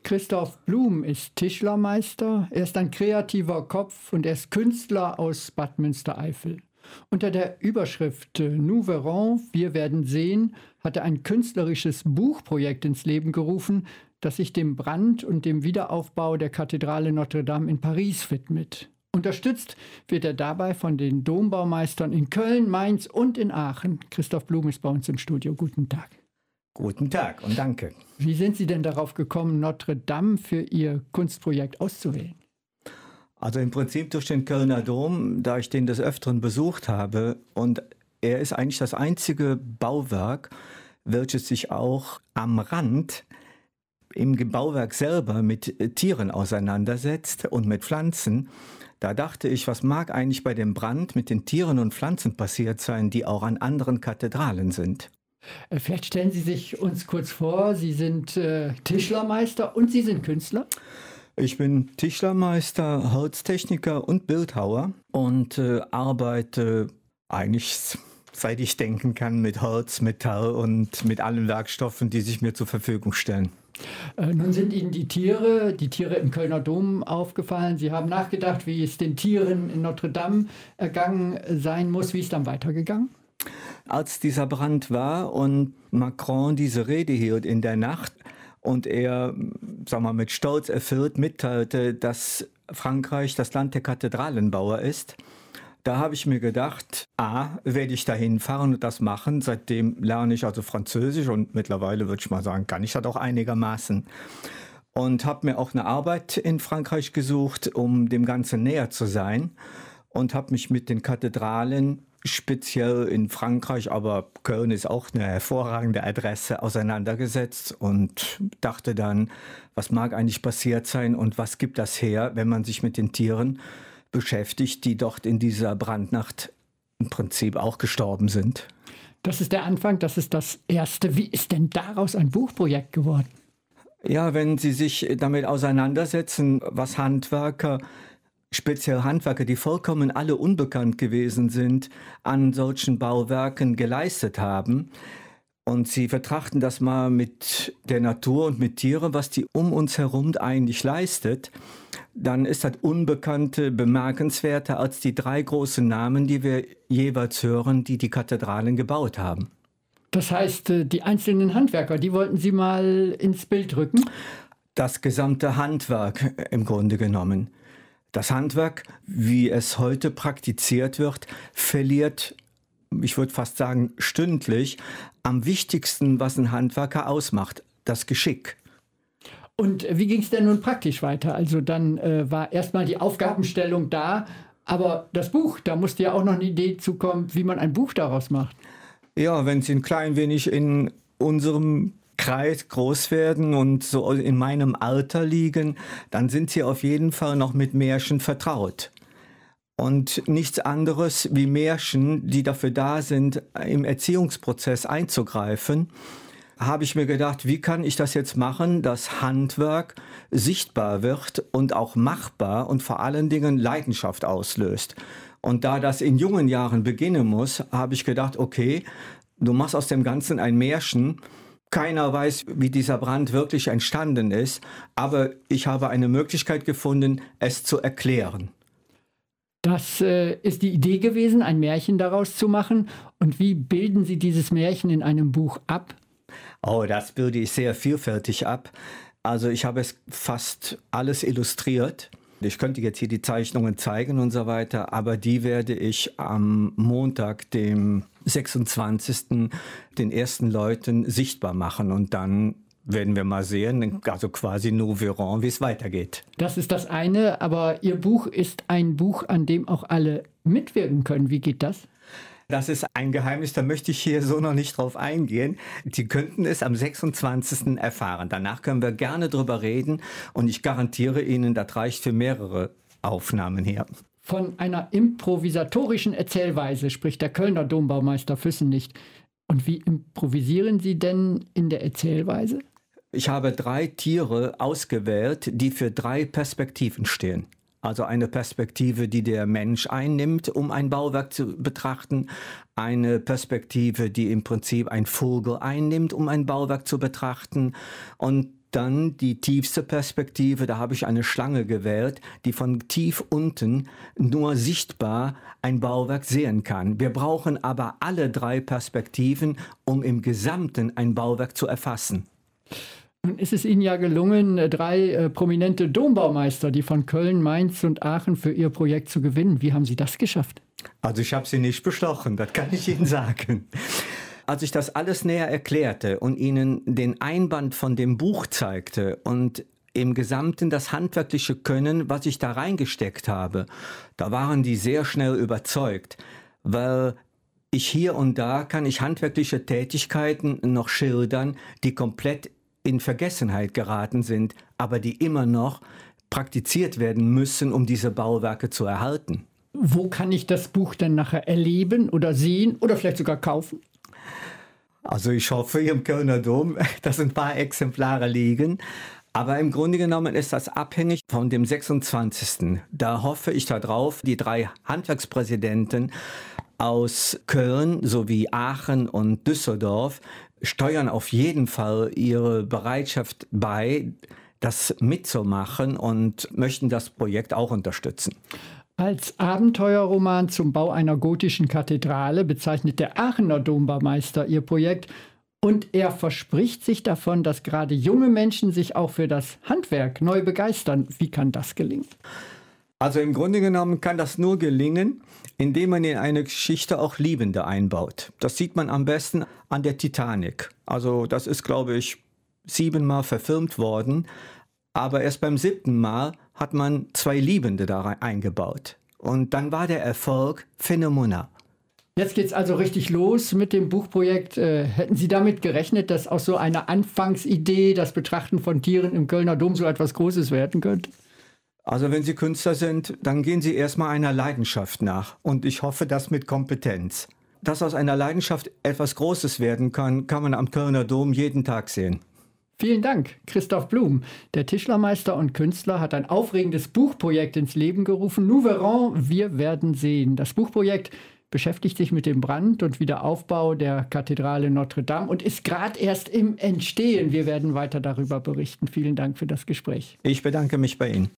Christoph Blum ist Tischlermeister, er ist ein kreativer Kopf und er ist Künstler aus Bad Münstereifel. Unter der Überschrift Nous verrons, wir werden sehen, hat er ein künstlerisches Buchprojekt ins Leben gerufen, das sich dem Brand und dem Wiederaufbau der Kathedrale Notre-Dame in Paris widmet. Unterstützt wird er dabei von den Dombaumeistern in Köln, Mainz und in Aachen. Christoph Blum ist bei uns im Studio. Guten Tag. Guten Tag und danke. Wie sind Sie denn darauf gekommen, Notre-Dame für Ihr Kunstprojekt auszuwählen? Also im Prinzip durch den Kölner Dom, da ich den des Öfteren besucht habe. Und er ist eigentlich das einzige Bauwerk, welches sich auch am Rand im Bauwerk selber mit Tieren auseinandersetzt und mit Pflanzen. Da dachte ich, was mag eigentlich bei dem Brand mit den Tieren und Pflanzen passiert sein, die auch an anderen Kathedralen sind. Vielleicht stellen Sie sich uns kurz vor, Sie sind Tischlermeister und Sie sind Künstler? Ich bin Tischlermeister, Holztechniker und Bildhauer und arbeite eigentlich, seit ich denken kann, mit Holz, Metall und mit allen Werkstoffen, die sich mir zur Verfügung stellen. Nun sind Ihnen die Tiere im Kölner Dom aufgefallen. Sie haben nachgedacht, wie es den Tieren in Notre-Dame ergangen sein muss. Wie ist dann weitergegangen? Als dieser Brand war und Macron diese Rede hielt in der Nacht und er, mit Stolz erfüllt mitteilte, dass Frankreich das Land der Kathedralenbauer ist, da habe ich mir gedacht, werde ich dahin fahren und das machen. Seitdem lerne ich also Französisch und mittlerweile würde ich mal sagen, kann ich das auch einigermaßen. Und habe mir auch eine Arbeit in Frankreich gesucht, um dem Ganzen näher zu sein und habe mich mit den Kathedralen speziell in Frankreich, aber Köln ist auch eine hervorragende Adresse, auseinandergesetzt und dachte dann, was mag eigentlich passiert sein und was gibt das her, wenn man sich mit den Tieren beschäftigt, die dort in dieser Brandnacht im Prinzip auch gestorben sind. Das ist der Anfang, das ist das Erste. Wie ist denn daraus ein Buchprojekt geworden? Ja, wenn Sie sich damit auseinandersetzen, was Handwerker, speziell Handwerker, die vollkommen alle unbekannt gewesen sind, an solchen Bauwerken geleistet haben. Und Sie betrachten das mal mit der Natur und mit Tieren, was die um uns herum eigentlich leistet, dann ist das Unbekannte bemerkenswerter als die 3 großen Namen, die wir jeweils hören, die die Kathedralen gebaut haben. Das heißt, die einzelnen Handwerker, die wollten Sie mal ins Bild rücken? Das gesamte Handwerk im Grunde genommen. Das Handwerk, wie es heute praktiziert wird, verliert, ich würde fast sagen, stündlich am wichtigsten, was ein Handwerker ausmacht, das Geschick. Und wie ging es denn nun praktisch weiter? Also dann war erstmal die Aufgabenstellung da, aber das Buch, da musste ja auch noch eine Idee zukommen, wie man ein Buch daraus macht. Ja, wenn Sie ein klein wenig in unserem Kreis groß werden und so in meinem Alter liegen, dann sind Sie auf jeden Fall noch mit Märchen vertraut. Und nichts anderes wie Märchen, die dafür da sind, im Erziehungsprozess einzugreifen, habe ich mir gedacht, wie kann ich das jetzt machen, dass Handwerk sichtbar wird und auch machbar und vor allen Dingen Leidenschaft auslöst. Und da das in jungen Jahren beginnen muss, habe ich gedacht, okay, du machst aus dem Ganzen ein Märchen. Keiner weiß, wie dieser Brand wirklich entstanden ist, aber ich habe eine Möglichkeit gefunden, es zu erklären. Das ist die Idee gewesen, ein Märchen daraus zu machen. Und wie bilden Sie dieses Märchen in einem Buch ab? Oh, das bilde ich sehr vielfältig ab. Also ich habe es fast alles illustriert. Ich könnte jetzt hier die Zeichnungen zeigen und so weiter, aber die werde ich am Montag, dem 26. den ersten Leuten sichtbar machen und dann werden wir mal sehen, also quasi nous verrons, wie es weitergeht. Das ist das eine, aber Ihr Buch ist ein Buch, an dem auch alle mitwirken können. Wie geht das? Das ist ein Geheimnis, da möchte ich hier so noch nicht drauf eingehen. Sie könnten es am 26. erfahren. Danach können wir gerne drüber reden und ich garantiere Ihnen, das reicht für mehrere Aufnahmen hier. Von einer improvisatorischen Erzählweise spricht der Kölner Dombaumeister Füssenicht. Und wie improvisieren Sie denn in der Erzählweise? Ich habe 3 Tiere ausgewählt, die für 3 Perspektiven stehen. Also eine Perspektive, die der Mensch einnimmt, um ein Bauwerk zu betrachten. Eine Perspektive, die im Prinzip ein Vogel einnimmt, um ein Bauwerk zu betrachten. Und dann die tiefste Perspektive, da habe ich eine Schlange gewählt, die von tief unten nur sichtbar ein Bauwerk sehen kann. Wir brauchen aber alle 3 Perspektiven, um im Gesamten ein Bauwerk zu erfassen. Nun ist es Ihnen ja gelungen, 3 prominente Dombaumeister, die von Köln, Mainz und Aachen, für Ihr Projekt zu gewinnen. Wie haben Sie das geschafft? Also ich habe sie nicht bestochen, das kann ich Ihnen sagen. Als ich das alles näher erklärte und Ihnen den Einband von dem Buch zeigte und im Gesamten das handwerkliche Können, was ich da reingesteckt habe, da waren die sehr schnell überzeugt, weil hier und da kann ich handwerkliche Tätigkeiten noch schildern, die komplett in Vergessenheit geraten sind, aber die immer noch praktiziert werden müssen, um diese Bauwerke zu erhalten. Wo kann ich das Buch denn nachher erleben oder sehen oder vielleicht sogar kaufen? Also ich hoffe, hier im Kölner Dom, dass ein paar Exemplare liegen. Aber im Grunde genommen ist das abhängig von dem 26. Da hoffe ich darauf, die 3 Handwerkspräsidenten aus Köln sowie Aachen und Düsseldorf steuern auf jeden Fall ihre Bereitschaft bei, das mitzumachen und möchten das Projekt auch unterstützen. Als Abenteuerroman zum Bau einer gotischen Kathedrale bezeichnet der Aachener Dombaumeister ihr Projekt und er verspricht sich davon, dass gerade junge Menschen sich auch für das Handwerk neu begeistern. Wie kann das gelingen? Also im Grunde genommen kann das nur gelingen, indem man in eine Geschichte auch Liebende einbaut. Das sieht man am besten an der Titanic. Also das ist, glaube ich, 7-mal verfilmt worden. Aber erst beim 7. Mal hat man 2 Liebende da eingebaut. Und dann war der Erfolg phänomenal. Jetzt geht es also richtig los mit dem Buchprojekt. Hätten Sie damit gerechnet, dass aus so einer Anfangsidee das Betrachten von Tieren im Kölner Dom so etwas Großes werden könnte? Also wenn Sie Künstler sind, dann gehen Sie erstmal einer Leidenschaft nach. Und ich hoffe, das mit Kompetenz. Dass aus einer Leidenschaft etwas Großes werden kann, kann man am Kölner Dom jeden Tag sehen. Vielen Dank, Christoph Blum. Der Tischlermeister und Künstler hat ein aufregendes Buchprojekt ins Leben gerufen. Nous verrons, wir werden sehen. Das Buchprojekt beschäftigt sich mit dem Brand und Wiederaufbau der Kathedrale Notre Dame und ist gerade erst im Entstehen. Wir werden weiter darüber berichten. Vielen Dank für das Gespräch. Ich bedanke mich bei Ihnen.